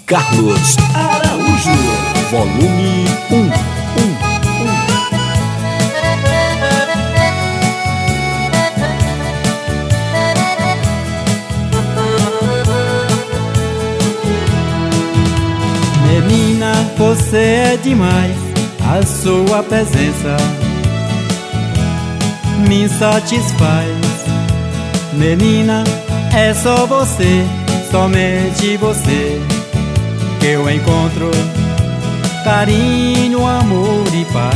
Carlos Araújo, volume 1. Menina, você é demais, a sua presença me satisfaz. Menina, é só você, somente você, que eu encontro carinho, amor e paz.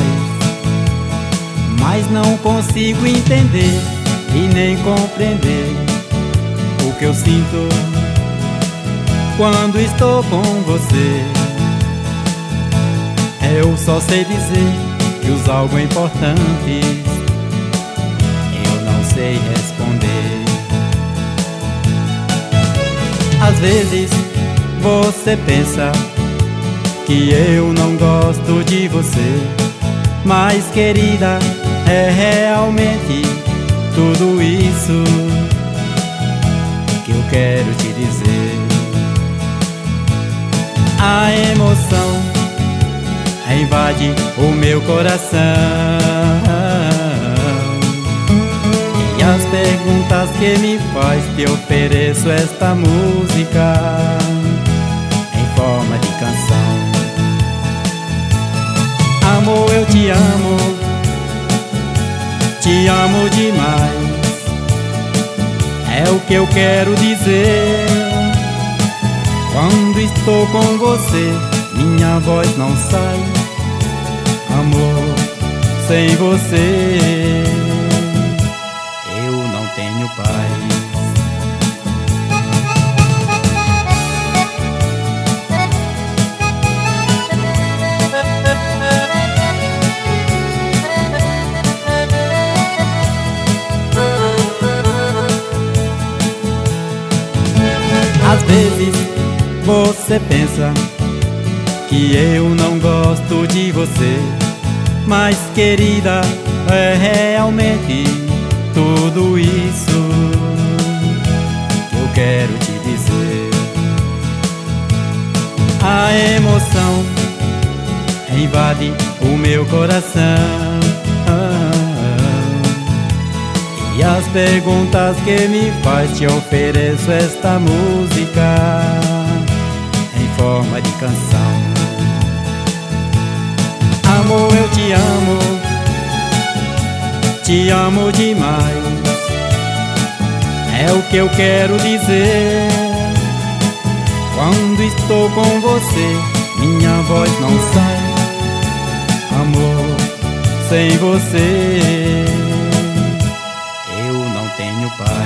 Mas não consigo entender e nem compreender o que eu sinto quando estou com você. Eu só sei dizer que os algo importantes eu não sei responder. Às vezes você pensa que eu não gosto de você, mas querida, é realmente tudo isso que eu quero te dizer. A emoção invade o meu coração, e as perguntas que me faz, te ofereço esta música em forma de canção. Amor, eu te amo demais, é o que eu quero dizer. Quando estou com você, minha voz não sai. Amor, sem você eu não tenho paz. Às vezes você pensa que eu não gosto de você, mas querida, é realmente tudo isso que eu quero te dizer. A emoção invade o meu coração, e as perguntas que me faz, te ofereço esta música em forma de canção. Amor, eu te amo demais, é o que eu quero dizer. Quando estou com você, minha voz não sai. Amor, sem você eu não tenho paz.